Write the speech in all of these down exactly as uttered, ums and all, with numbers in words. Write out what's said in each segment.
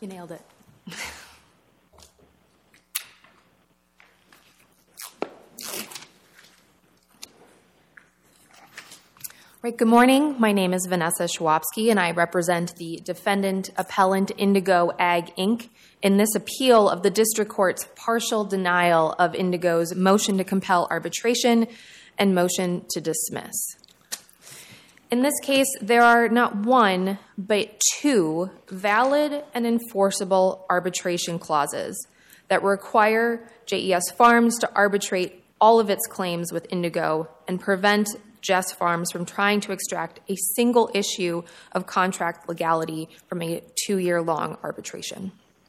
You nailed it. Right, good morning. My name is Vanessa Schwabsky, and I represent the defendant appellant Indigo Ag, Incorporated in this appeal of the district court's partial denial of Indigo's motion to compel arbitration and motion to dismiss. In this case, there are not one, but two valid and enforceable arbitration clauses that require J E S Farms to arbitrate all of its claims with Indigo and prevent J E S Farms from trying to extract a single issue of contract legality from a two-year-long arbitration.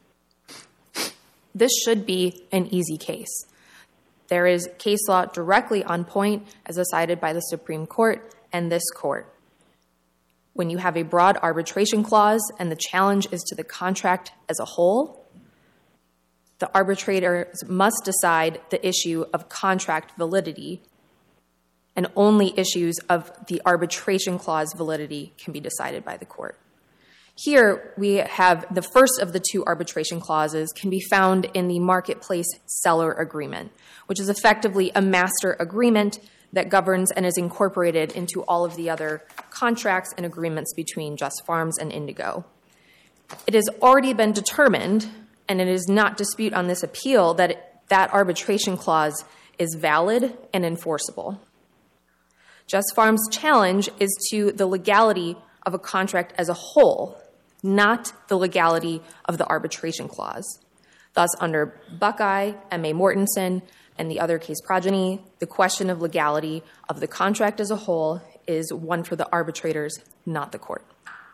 This should be an easy case. There is case law directly on point as decided by the Supreme Court and this court. When you have a broad arbitration clause and the challenge is to the contract as a whole, the arbitrators must decide the issue of contract validity, and only issues of the arbitration clause validity can be decided by the court. Here, we have the first of the two arbitration clauses can be found in the marketplace seller agreement, which is effectively a master agreement that governs and is incorporated into all of the other contracts and agreements between J E S Farms and Indigo. It has already been determined, and it is not dispute on this appeal, that it, that arbitration clause is valid and enforceable. J E S Farms' challenge is to the legality of a contract as a whole, not the legality of the arbitration clause. Thus, under Buckeye, M A Mortensen, and the other case progeny, the question of legality of the contract as a whole is one for the arbitrators, not the court.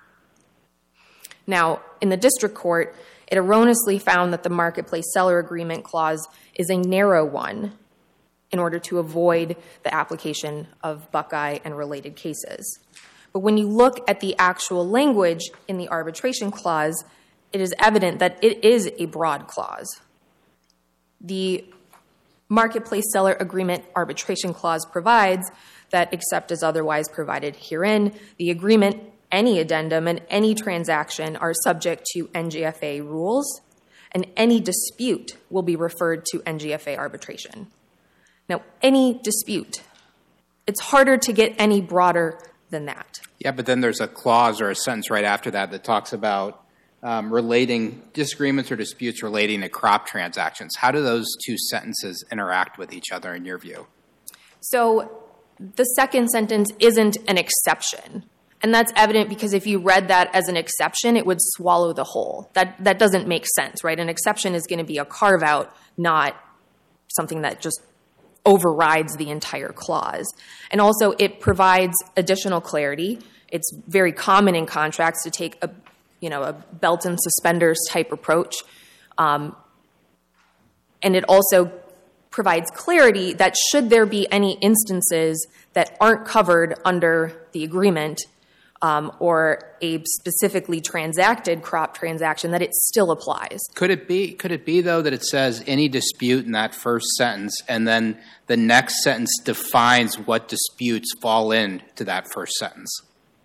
Now, in the district court, it erroneously found that the marketplace seller agreement clause is a narrow one in order to avoid the application of Buckeye and related cases. But when you look at the actual language in the arbitration clause, it is evident that it is a broad clause. The marketplace seller agreement arbitration clause provides that, except as otherwise provided herein, the agreement, any addendum, and any transaction are subject to N G F A rules, and any dispute will be referred to N G F A arbitration. Now, any dispute, it's harder to get any broader than that. Yeah, but then there's a clause or a sentence right after that that talks about um, relating disagreements or disputes relating to crop transactions. How do those two sentences interact with each other in your view? So the second sentence isn't an exception. And that's evident because if you read that as an exception, it would swallow the whole. That, that doesn't make sense, right? An exception is going to be a carve-out, not something that just overrides the entire clause. And also, it provides additional clarity. It's very common in contracts to take a, you know, a belt and suspenders type approach. Um, and it also provides clarity that should there be any instances that aren't covered under the agreement um, or a specifically transacted crop transaction, that it still applies. Could it be, could it be, though, that it says any dispute in that first sentence, and then the next sentence defines what disputes fall into that first sentence?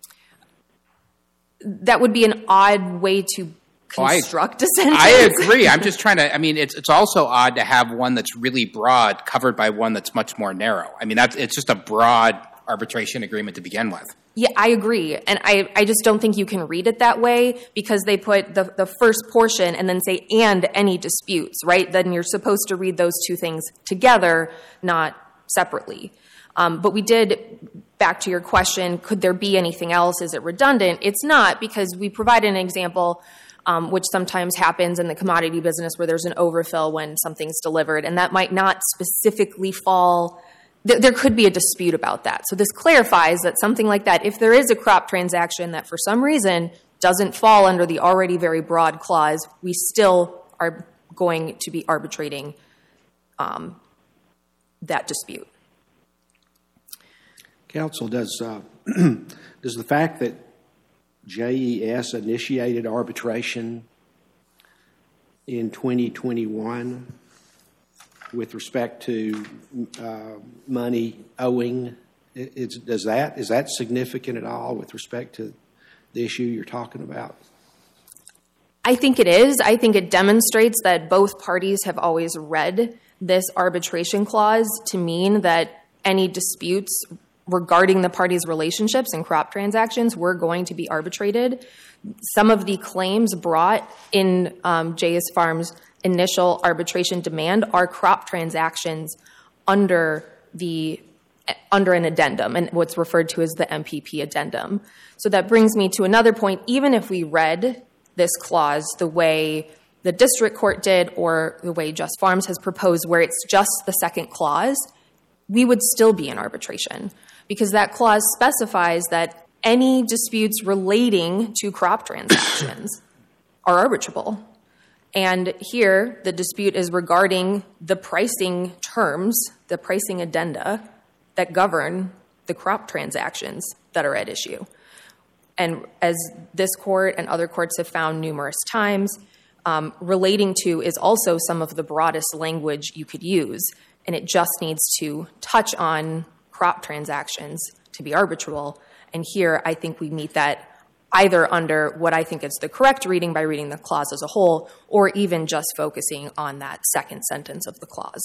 That would be an odd way to construct oh, I, a sentence. I agree. I'm just trying to, I mean, it's it's also odd to have one that's really broad covered by one that's much more narrow. I mean, that's, it's just a broad arbitration agreement to begin with. Yeah, I agree. And I, I just don't think you can read it that way because they put the, the first portion and then say, and any disputes, right? Then you're supposed to read those two things together, not separately. Um, but we did, back to your question, could there be anything else? Is it redundant? It's not, because we provided an example, um, which sometimes happens in the commodity business where there's an overfill when something's delivered, and that might not specifically fall. There could be a dispute about that. So this clarifies that something like that, if there is a crop transaction that for some reason doesn't fall under the already very broad clause, we still are going to be arbitrating um, that dispute. Counsel, does uh, does the fact that J E S initiated arbitration in twenty twenty-one with respect to uh, money owing, it's, does that is that significant at all with respect to the issue you're talking about? I think it is. I think it demonstrates that both parties have always read this arbitration clause to mean that any disputes regarding the parties' relationships and crop transactions were going to be arbitrated. Some of the claims brought in um, J S Farms' initial arbitration demand are crop transactions under the under an addendum, and what's referred to as the M P P addendum. So that brings me to another point. Even if we read this clause the way the district court did or the way Just Farms has proposed, where it's just the second clause, we would still be in arbitration, because that clause specifies that any disputes relating to crop transactions are arbitrable. And here, the dispute is regarding the pricing terms, the pricing addenda that govern the crop transactions that are at issue. And as this court and other courts have found numerous times, um, relating to is also some of the broadest language you could use, and it just needs to touch on crop transactions to be arbitrable. And here, I think we meet that either under what I think is the correct reading by reading the clause as a whole, or even just focusing on that second sentence of the clause.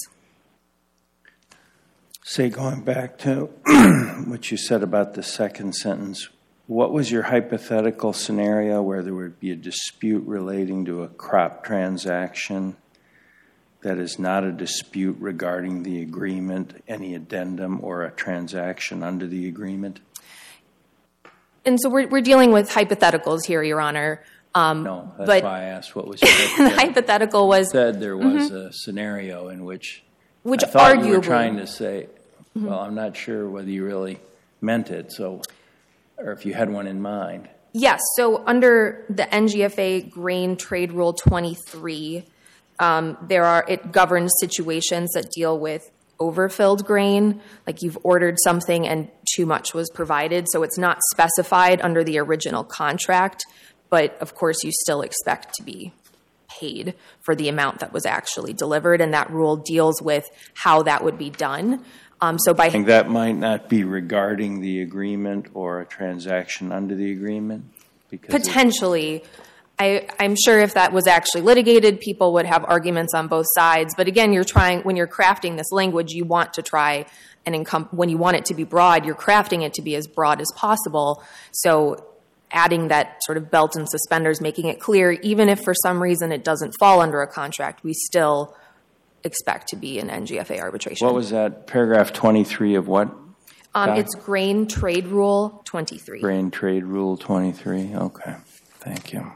Say, going back to what you said about the second sentence, what was your hypothetical scenario where there would be a dispute relating to a crop transaction that is not a dispute regarding the agreement, any addendum, or a transaction under the agreement? And so we're, we're dealing with hypotheticals here, Your Honor. Um, no, that's but why I asked what was your hypothetical. The hypothetical was... You said there was mm-hmm. a scenario in which, which I thought arguably, you were trying to say, mm-hmm. well, I'm not sure whether you really meant it, so, or if you had one in mind. Yes, so under the N G F A Grain Trade Rule twenty-three, um, there are it governs situations that deal with overfilled grain, like you've ordered something and too much was provided, so it's not specified under the original contract, but of course you still expect to be paid for the amount that was actually delivered, and that rule deals with how that would be done. Um, so by I think that might not be regarding the agreement or a transaction under the agreement? Because potentially. I, I'm sure if that was actually litigated, people would have arguments on both sides. But again, you're trying, when you're crafting this language, you want to try and encom- when you want it to be broad, you're crafting it to be as broad as possible. So adding that sort of belt and suspenders, making it clear, even if for some reason it doesn't fall under a contract, we still expect to be in N G F A arbitration. What was that, paragraph twenty-three of what? Um, it's Grain Trade Rule twenty-three. Grain Trade Rule twenty-three, okay. Thank you.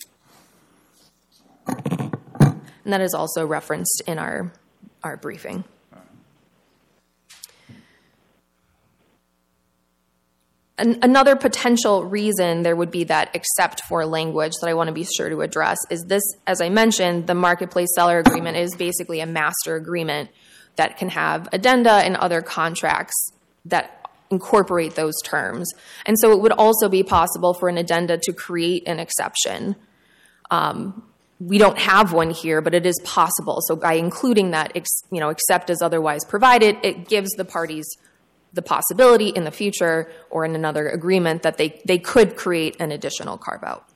And that is also referenced in our, our briefing. An, another potential reason there would be that except for language that I want to be sure to address is this, as I mentioned, the marketplace seller agreement is basically a master agreement that can have addenda and other contracts that incorporate those terms. And so it would also be possible for an addenda to create an exception. Um, We don't have one here, but it is possible. So by including that, you know, except as otherwise provided, it gives the parties the possibility in the future or in another agreement that they, they could create an additional carve-out.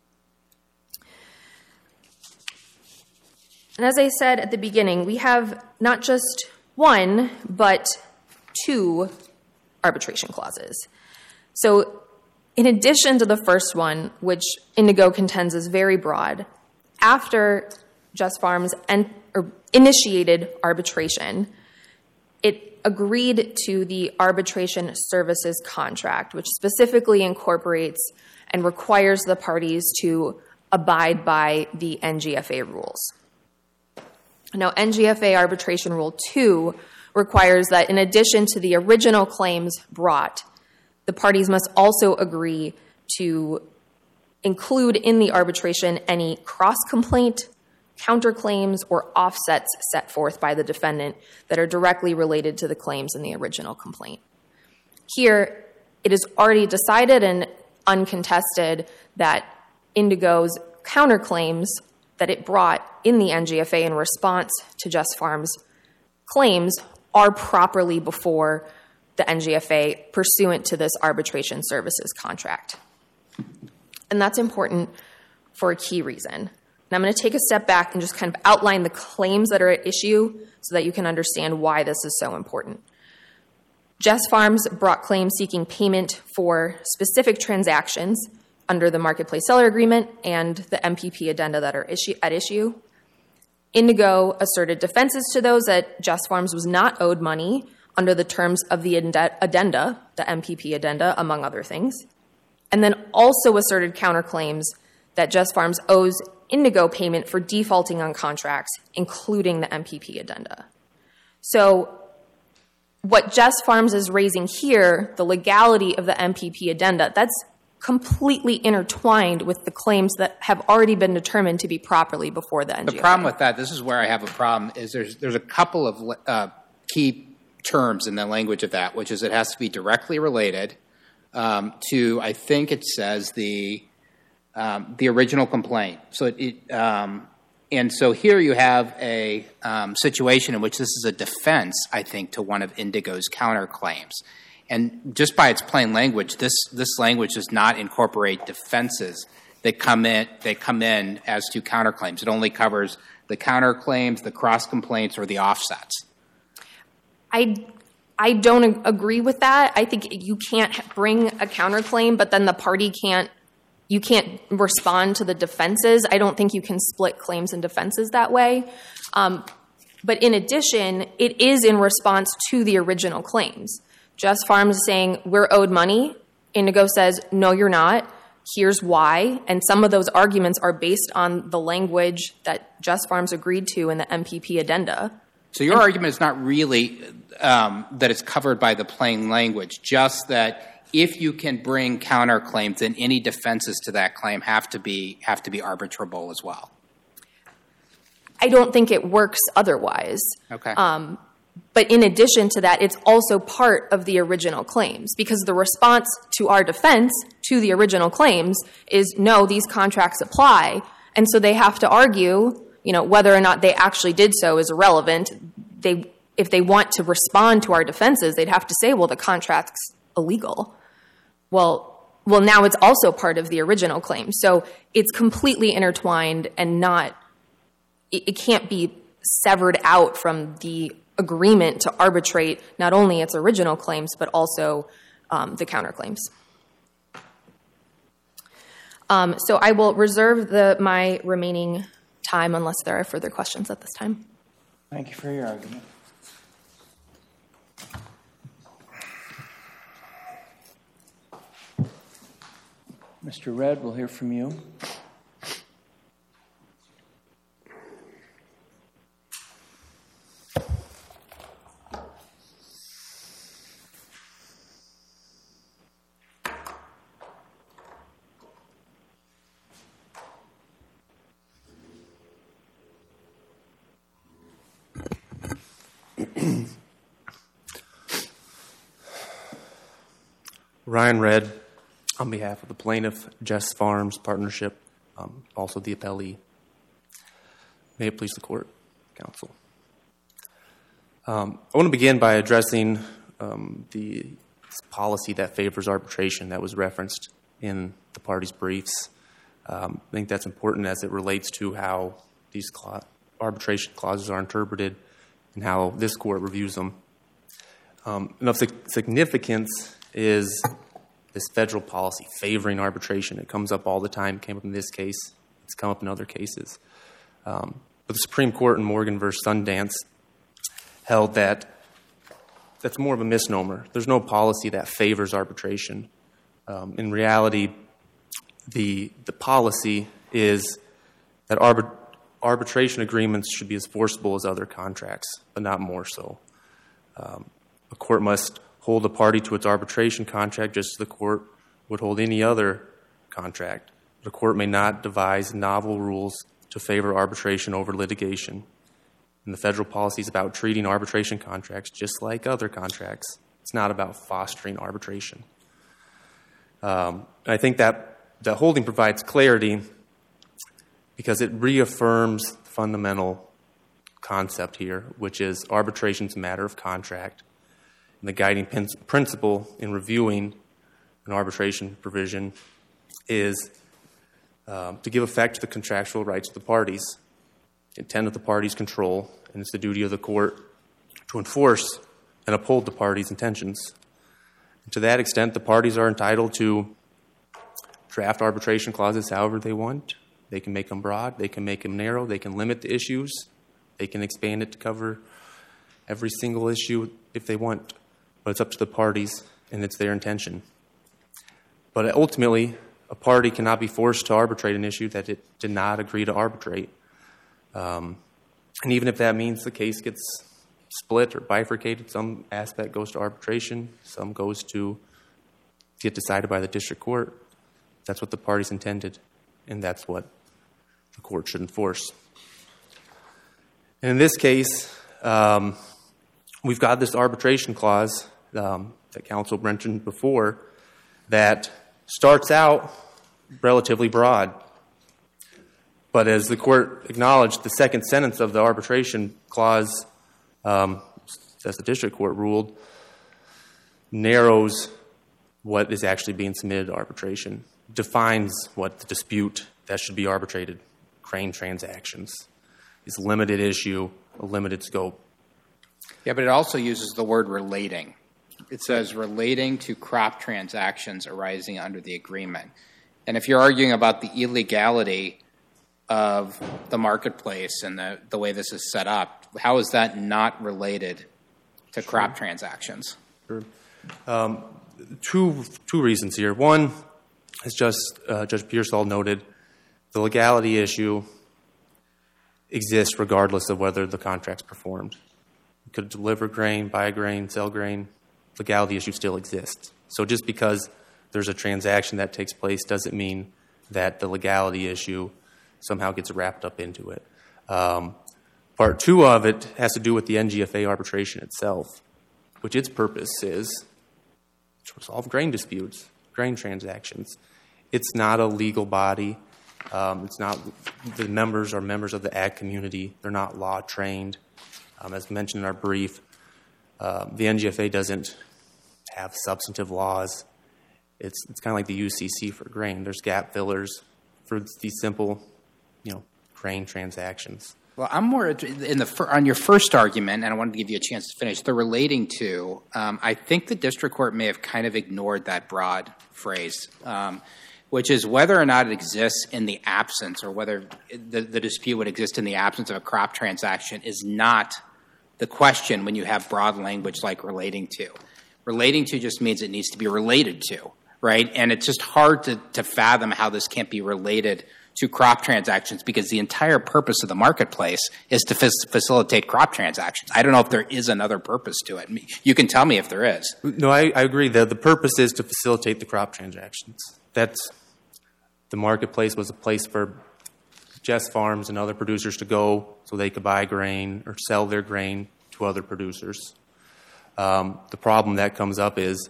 And as I said at the beginning, we have not just one, but two arbitration clauses. So in addition to the first one, which Indigo contends is very broad, after Just Farms en- or initiated arbitration, it agreed to the arbitration services contract, which specifically incorporates and requires the parties to abide by the N G F A rules. Now, N G F A Arbitration Rule two requires that in addition to the original claims brought, the parties must also agree to include in the arbitration any cross-complaint, counterclaims, or offsets set forth by the defendant that are directly related to the claims in the original complaint. Here, it is already decided and uncontested that Indigo's counterclaims that it brought in the N G F A in response to Just Farms' claims are properly before the N G F A pursuant to this arbitration services contract. And that's important for a key reason. And I'm going to take a step back and just kind of outline the claims that are at issue so that you can understand why this is so important. Jess Farms brought claims seeking payment for specific transactions under the Marketplace Seller Agreement and the M P P addenda that are issue, at issue. Indigo asserted defenses to those that Jess Farms was not owed money under the terms of the addenda, the M P P addenda, among other things, and then also asserted counterclaims that Jess Farms owes Indigo payment for defaulting on contracts, including the M P P addenda. So what Jess Farms is raising here, the legality of the M P P addenda, that's completely intertwined with the claims that have already been determined to be properly before the N G O A. The problem with that, this is where I have a problem, is there's there's a couple of uh, key terms in the language of that, which is it has to be directly related um, to, I think it says, the um, the original complaint. So it, it um, and so here you have a um, situation in which this is a defense, I think, to one of Indigo's counterclaims. And just by its plain language, this this language does not incorporate defenses that come in that come in as to counterclaims. It only covers the counterclaims, the cross complaints, or the offsets. I I don't agree with that. I think you can't bring a counterclaim, but then the party can't you can't respond to the defenses. I don't think you can split claims and defenses that way. Um, but in addition, it is in response to the original claims. Jess Farms is saying, we're owed money. Indigo says, no, you're not. Here's why. And some of those arguments are based on the language that Jess Farms agreed to in the M P P addenda. So your and, argument is not really um, that it's covered by the plain language, just that if you can bring counterclaims, then any defenses to that claim have to be have to be arbitrable as well. I don't think it works otherwise. Okay. Um, But in addition to that, it's also part of the original claims, because the response to our defense to the original claims is, no, these contracts apply. And so they have to argue, you know, whether or not they actually did so is irrelevant. They, if they want to respond to our defenses, they'd have to say, well, the contract's illegal. Well, well, now it's also part of the original claim. So it's completely intertwined and not, it, it can't be severed out from the agreement to arbitrate not only its original claims, but also um, the counterclaims. Um, so I will reserve the, my remaining time unless there are further questions at this time. Thank you for your argument. Mister Redd, we'll hear from you. Ryan Redd, on behalf of the plaintiff, Jess Farms Partnership, um, also the appellee. May it please the court, counsel. Um, I want to begin by addressing um, the policy that favors arbitration that was referenced in the parties' briefs. Um, I think that's important as it relates to how these cla- arbitration clauses are interpreted and how this court reviews them. Um, and of significance is this federal policy favoring arbitration. It comes up all the time. It came up in this case. It's come up in other cases. Um, but the Supreme Court in Morgan versus Sundance held that that's more of a misnomer. There's no policy that favors arbitration. Um, in reality, the the policy is that arbit- arbitration agreements should be as forcible as other contracts, but not more so. Um, a court must hold a party to its arbitration contract just as the court would hold any other contract. The court may not devise novel rules to favor arbitration over litigation. And the federal policy is about treating arbitration contracts just like other contracts. It's not about fostering arbitration. Um, I think that the holding provides clarity because it reaffirms the fundamental concept here, which is arbitration is a matter of contract. And the guiding principle in reviewing an arbitration provision is um, to give effect to the contractual rights of the parties. The intent of the parties control, and it's the duty of the court to enforce and uphold the parties' intentions. And to that extent, the parties are entitled to draft arbitration clauses however they want. They can make them broad, they can make them narrow, they can limit the issues, they can expand it to cover every single issue if they want, but it's up to the parties and it's their intention. But ultimately, a party cannot be forced to arbitrate an issue that it did not agree to arbitrate. Um, and even if that means the case gets split or bifurcated, some aspect goes to arbitration, some goes to get decided by the district court. That's what the parties intended, and that's what the court should enforce. And in this case, um, we've got this arbitration clause um, that counsel mentioned before that starts out relatively broad. But as the court acknowledged, the second sentence of the arbitration clause, um, as the district court ruled, narrows what is actually being submitted to arbitration, defines what the dispute that should be arbitrated, crane transactions, is a limited issue, a limited scope. Yeah, but it also uses the word relating. It says relating to crop transactions arising under the agreement. And if you're arguing about the illegality of the marketplace and the, the way this is set up, how is that not related to crop transactions? Sure. Um, two, two reasons here. One, as just, uh, Judge Pearsall noted, the legality issue exists regardless of whether the contract's performed. You could deliver grain, buy grain, sell grain. Legality issue still exists. So just because there's a transaction that takes place doesn't mean that the legality issue somehow gets wrapped up into it. Um, part two of it has to do with the N G F A arbitration itself, which its purpose is to resolve grain disputes, grain transactions. It's not a legal body. Um, it's not, the members are members of the ag community. They're not law trained. Um, as mentioned in our brief, uh, the N G F A doesn't have substantive laws. It's it's kind of like the U C C for grain. There's gap fillers for these simple, you know, grain transactions. Well, I'm more in the on your first argument, and I wanted to give you a chance to finish. The relating to, um, I think the district court may have kind of ignored that broad phrase, um, which is whether or not it exists in the absence, or whether the, the dispute would exist in the absence of a crop transaction, is not the question when you have broad language like relating to. Relating to just means it needs to be related to, right? And it's just hard to, to fathom how this can't be related to crop transactions, because the entire purpose of the marketplace is to f- facilitate crop transactions. I don't know if there is another purpose to it. You can tell me if there is. No, I, I agree that the purpose is to facilitate the crop transactions. That's, the marketplace was a place for Jess Farms and other producers to go so they could buy grain or sell their grain to other producers. Um, the problem that comes up is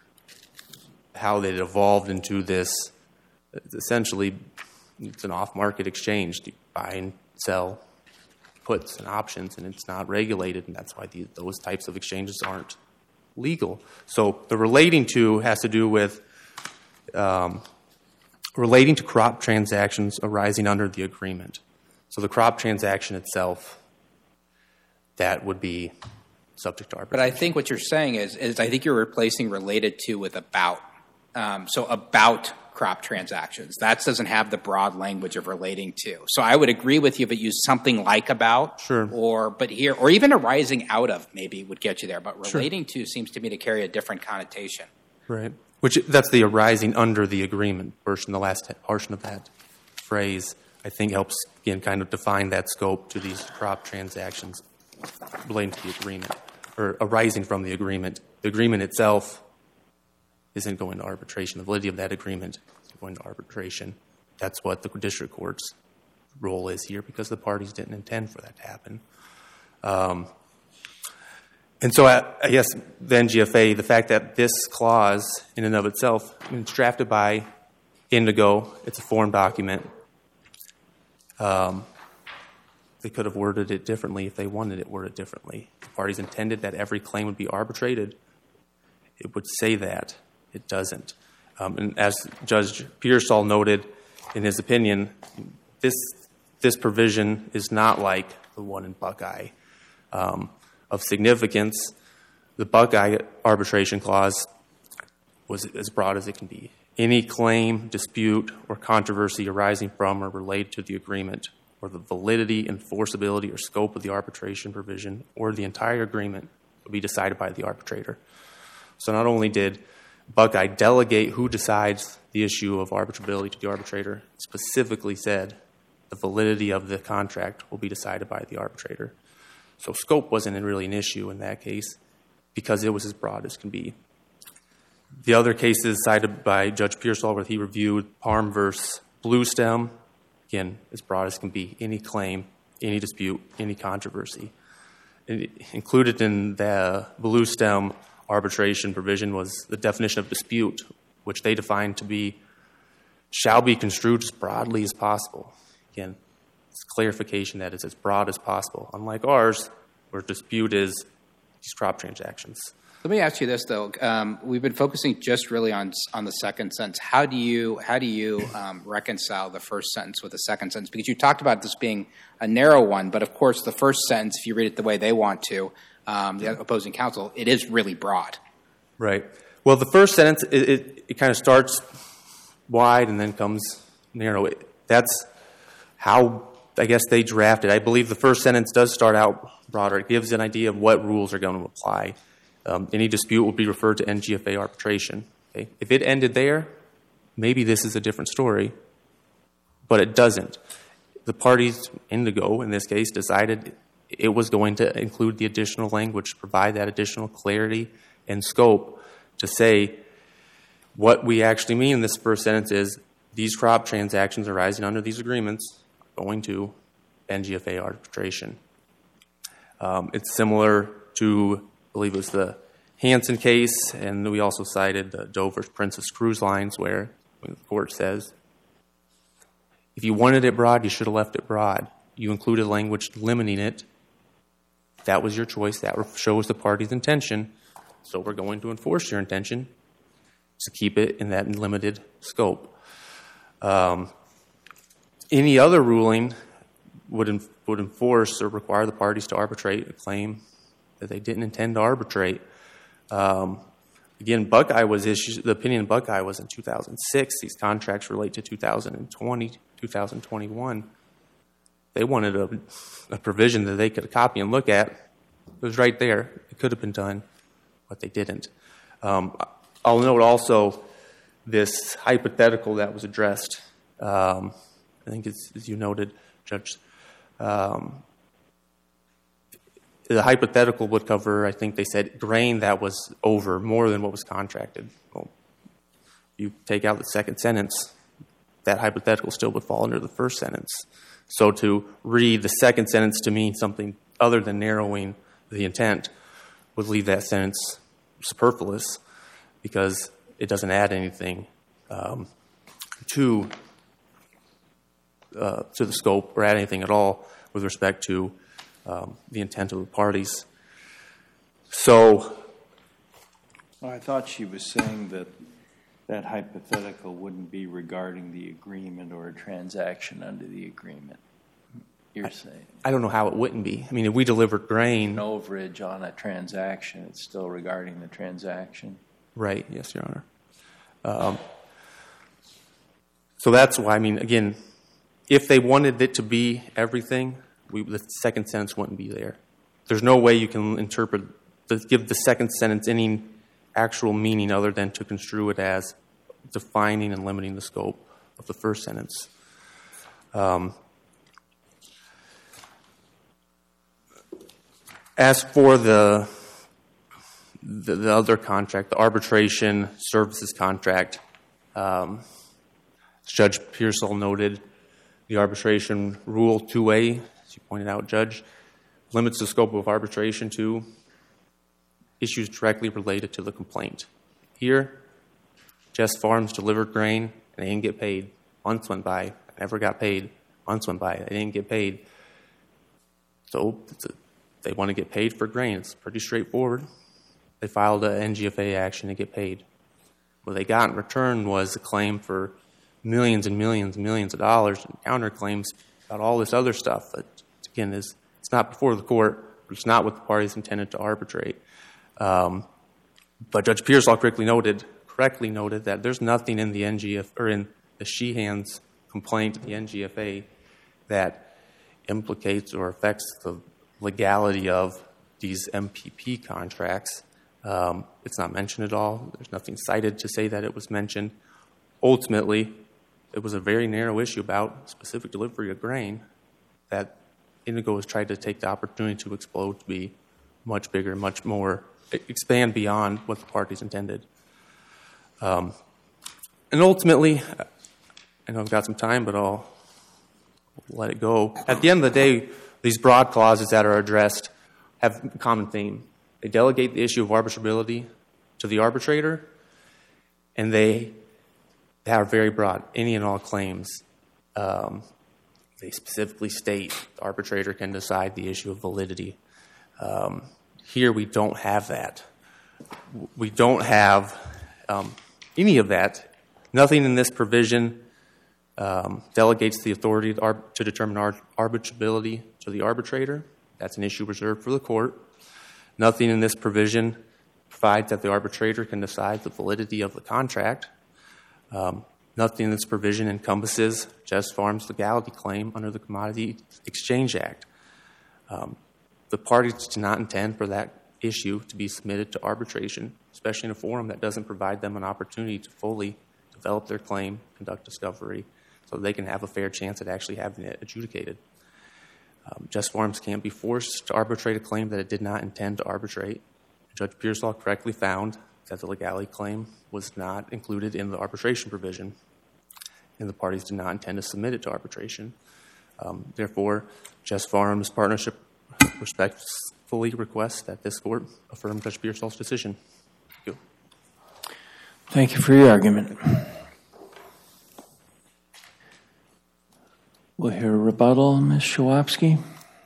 how it evolved into this, essentially, it's an off-market exchange. You buy and sell puts and options, and it's not regulated, and that's why the, those types of exchanges aren't legal. So the relating to has to do with um, relating to crop transactions arising under the agreement. So the crop transaction itself, that would be subject to arbitration. But I think what you're saying is, is I think you're replacing related to with about. Um, so about crop transactions. That doesn't have the broad language of relating to. So I would agree with you if it used something like about, sure, or but here, or even arising out of maybe would get you there. But relating sure. to seems to me to carry a different connotation. Right. Which that's the arising under the agreement portion. The last portion of that phrase, I think, helps again kind of define that scope to these crop transactions relating to the agreement or arising from the agreement. The agreement itself isn't going to arbitration. The validity of that agreement is going to arbitration. That's what the district court's role is here, because the parties didn't intend for that to happen. Um, and so I, I guess the N G F A, the fact that this clause in and of itself, I mean, it's drafted by Indigo, it's a form document. Um, they could have worded it differently if they wanted it worded differently. The parties intended that every claim would be arbitrated. It would say that. It doesn't. Um, and as Judge Pearsall noted, in his opinion, this this provision is not like the one in Buckeye. Um, of significance, the Buckeye arbitration clause was as broad as it can be. Any claim, dispute, or controversy arising from or related to the agreement, or the validity, enforceability, or scope of the arbitration provision, or the entire agreement will be decided by the arbitrator. So not only did Buckeye delegate who decides the issue of arbitrability to the arbitrator, it specifically said the validity of the contract will be decided by the arbitrator. So scope wasn't really an issue in that case because it was as broad as can be. The other cases cited by Judge Pearsall where he reviewed Parham versus Bluestem, again, as broad as can be, any claim, any dispute, any controversy. And included in the Bluestem arbitration provision was the definition of dispute, which they defined to be shall be construed as broadly as possible. Again, it's clarification that it's as broad as possible, unlike ours, where dispute is these crop transactions. Let me ask you this, though. Um, we've been focusing just really on on the second sentence. How do you how do you um, reconcile the first sentence with the second sentence? Because you talked about this being a narrow one, but of course the first sentence, if you read it the way they want to, um, the opposing counsel, it is really broad. Right. Well, the first sentence, it, it, it kind of starts wide and then comes narrow. It, that's how, I guess, they drafted. I believe the first sentence does start out broader. It gives an idea of what rules are going to apply. Um, any dispute will be referred to N G F A arbitration. Okay? If it ended there, maybe this is a different story, but it doesn't. The parties, Indigo in this case, decided it was going to include the additional language to provide that additional clarity and scope to say what we actually mean in this first sentence is these crop transactions arising under these agreements are going to N G F A arbitration. Um, it's similar to, I believe it was the Hansen case, and we also cited the Dover's Princess Cruise Lines where the court says, if you wanted it broad, you should have left it broad. You included language limiting it. That was your choice. That shows the party's intention. So we're going to enforce your intention to keep it in that limited scope. Um, any other ruling would, en- would enforce or require the parties to arbitrate a claim that they didn't intend to arbitrate. Um, again, Buckeye was issued, the opinion of Buckeye was in two thousand six. These contracts relate to two thousand twenty, two thousand twenty-one. They wanted a, a provision that they could copy and look at. It was right there. It could have been done, but they didn't. Um, I'll note also this hypothetical that was addressed. Um, I think it's, as you noted, Judge, um, the hypothetical would cover, I think they said, grain that was over more than what was contracted. Well, you take out the second sentence, that hypothetical still would fall under the first sentence. So to read the second sentence to mean something other than narrowing the intent would leave that sentence superfluous because it doesn't add anything um, to uh, to the scope or add anything at all with respect to um, the intent of the parties. So, well, I thought she was saying that that hypothetical wouldn't be regarding the agreement or a transaction under the agreement. You're saying I don't know how it wouldn't be. I mean, if we delivered grain, an overage on a transaction, it's still regarding the transaction. Right, yes, Your Honor. Um, so that's why, I mean, again, if they wanted it to be everything, we, the second sentence wouldn't be there. There's no way you can interpret, the, give the second sentence any actual meaning other than to construe it as defining and limiting the scope of the first sentence. Um, as for the The, the other contract, the arbitration services contract, um, as Judge Pearsall noted, the arbitration rule two A, as you pointed out, Judge, limits the scope of arbitration to issues directly related to the complaint. Here, Jess Farms delivered grain and they didn't get paid. Months went by, never got paid. Months went by, they didn't get paid. So it's a, they want to get paid for grain. It's pretty straightforward. They filed an N G F A action to get paid. What they got in return was a claim for millions and millions and millions of dollars in counterclaims about all this other stuff that, again, is it's not before the court. It's not what the parties intended to arbitrate. Um, but Judge Pearsall correctly noted, correctly noted that there's nothing in the N G F or in the Sheehan's complaint, the N G F A, that implicates or affects the legality of these M P P contracts. Um, it's not mentioned at all. There's nothing cited to say that it was mentioned. Ultimately, it was a very narrow issue about specific delivery of grain that Indigo has tried to take the opportunity to explode to be much bigger, much more, expand beyond what the parties intended. Um, and ultimately, I know I've got some time, but I'll let it go. At the end of the day, these broad clauses that are addressed have a common theme. They delegate the issue of arbitrability to the arbitrator, and they, they are very broad, any and all claims. Um, they specifically state the arbitrator can decide the issue of validity. Um, here we don't have that. We don't have um, any of that. Nothing in this provision um, delegates the authority to, arb- to determine ar- arbitrability to the arbitrator. That's an issue reserved for the court. Nothing in this provision provides that the arbitrator can decide the validity of the contract. Um, nothing in this provision encompasses Just Farms' legality claim under the Commodity Exchange Act. Um, the parties do not intend for that issue to be submitted to arbitration, especially in a forum that doesn't provide them an opportunity to fully develop their claim, conduct discovery, so they can have a fair chance at actually having it adjudicated. Um, Just Farms can't be forced to arbitrate a claim that it did not intend to arbitrate. Judge Pearsall correctly found that the legality claim was not included in the arbitration provision, and the parties did not intend to submit it to arbitration. Um, therefore, Just Farms Partnership respectfully requests that this court affirm Judge Pearsall's decision. Thank you. Thank you for your argument. We'll hear a rebuttal, Miz Schwabsky.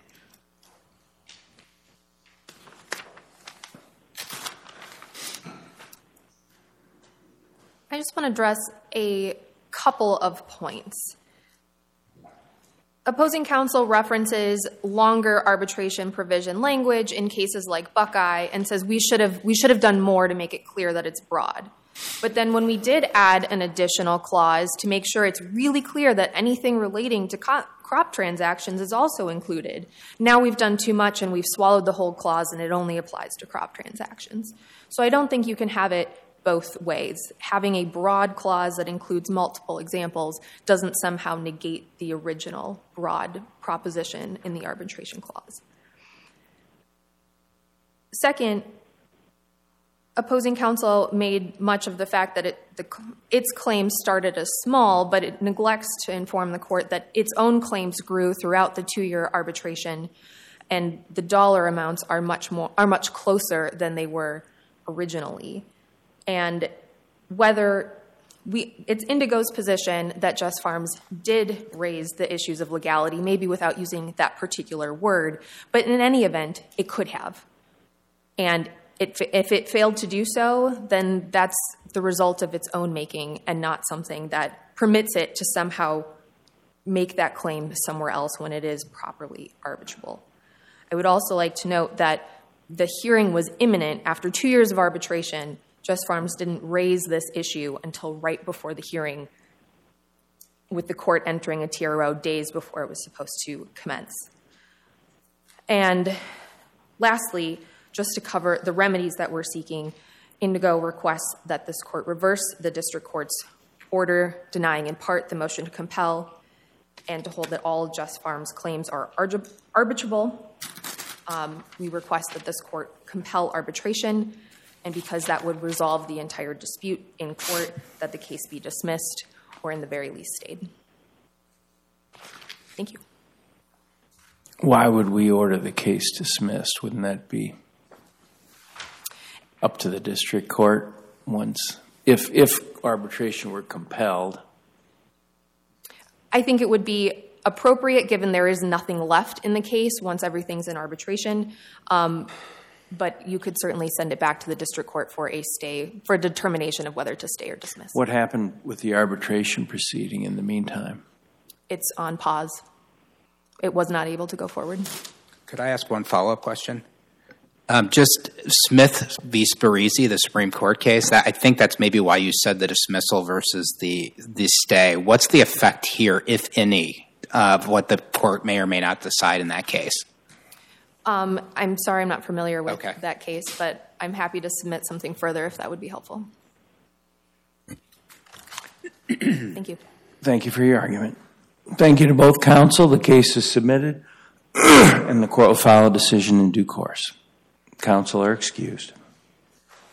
I just want to address a couple of points. Opposing counsel references longer arbitration provision language in cases like Buckeye and says we should have we should have done more to make it clear that it's broad. But then when we did add an additional clause to make sure it's really clear that anything relating to co- crop transactions is also included, now we've done too much and we've swallowed the whole clause and it only applies to crop transactions. So I don't think you can have it both ways. Having a broad clause that includes multiple examples doesn't somehow negate the original broad proposition in the arbitration clause. Second, opposing counsel made much of the fact that it, the, its claims started as small, but it neglects to inform the court that its own claims grew throughout the two-year arbitration, and the dollar amounts are much more are much closer than they were originally. And whether we, it's Indigo's position that Just Farms did raise the issues of legality, maybe without using that particular word, but in any event, it could have. And it, if it failed to do so, then that's the result of its own making and not something that permits it to somehow make that claim somewhere else when it is properly arbitrable. I would also like to note that the hearing was imminent. After two years of arbitration, Just Farms didn't raise this issue until right before the hearing, with the court entering a T R O days before it was supposed to commence. And lastly, just to cover the remedies that we're seeking, Indigo requests that this court reverse the district court's order denying in part the motion to compel and to hold that all Just Farms claims are arbitrable. Um, we request that this court compel arbitration, and because that would resolve the entire dispute in court, that the case be dismissed or in the very least stayed. Thank you. Why would we order the case dismissed? Wouldn't that be up to the district court once, if if arbitration were compelled? I think it would be appropriate, given there is nothing left in the case once everything's in arbitration. Um, but you could certainly send it back to the district court for a stay, for a determination of whether to stay or dismiss. What happened with the arbitration proceeding in the meantime? It's on pause. It was not able to go forward. Could I ask one follow-up question? Um, just Smith v. Sparisi, the Supreme Court case, that, I think that's maybe why you said the dismissal versus the, the stay. What's the effect here, if any, of what the court may or may not decide in that case? Um, I'm sorry, I'm not familiar with Okay. that case, but I'm happy to submit something further if that would be helpful. Thank you. Thank you for your argument. Thank you to both counsel. The case is submitted, and the court will file a decision in due course. Counsel are excused.